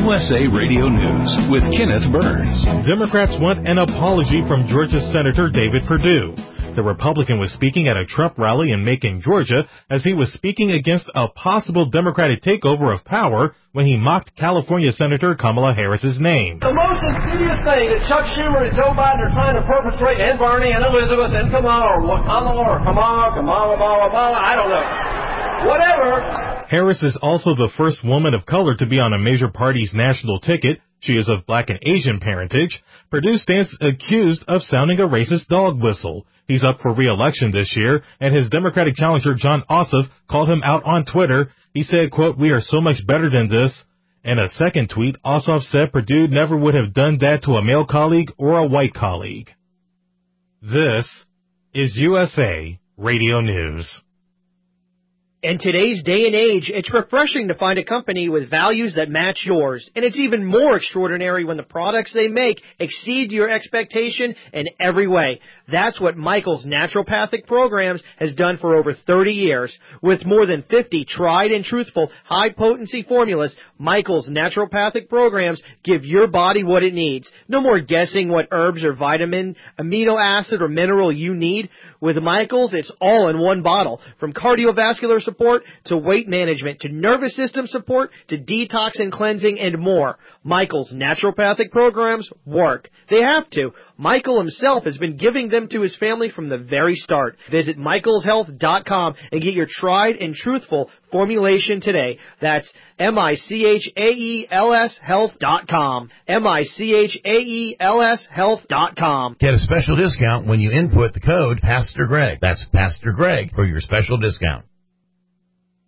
USA Radio News with Kenneth Burns. Democrats want an apology from Georgia Senator David Perdue. The Republican was speaking at a Trump rally in Macon, Georgia, as he was speaking against a possible Democratic takeover of power when he mocked California Senator Kamala Harris's name. The most insidious thing that Chuck Schumer and Joe Biden are trying to perpetrate, and Bernie and Elizabeth and Kamala, I don't know. Whatever. Harris is also the first woman of color to be on a major party's national ticket. She is of Black and Asian parentage. Perdue stands accused of sounding a racist dog whistle. He's up for re-election this year, and his Democratic challenger Jon Ossoff called him out on Twitter. He said, quote, "We are so much better than this." In a second tweet, Ossoff said Perdue never would have done that to a male colleague or a white colleague. This is USA Radio News. In today's day and age, it's refreshing to find a company with values that match yours. And it's even more extraordinary when the products they make exceed your expectation in every way. That's what Michael's Naturopathic Programs has done for over 30 years. With more than 50 tried and truthful high-potency formulas, Michael's Naturopathic Programs give your body what it needs. No more guessing what herbs or vitamin, amino acid, or mineral you need. With Michael's, it's all in one bottle. From cardiovascular support to weight management to nervous system support to detox and cleansing and more. Michael's Naturopathic Programs work. They have to. Michael himself has been giving them to his family from the very start. Visit michaelshealth.com and get your tried and truthful formulation today. That's MICHAELS health.com. MICHAELS health.com. Get a special discount when you input the code Pastor Greg. That's Pastor Greg for your special discount.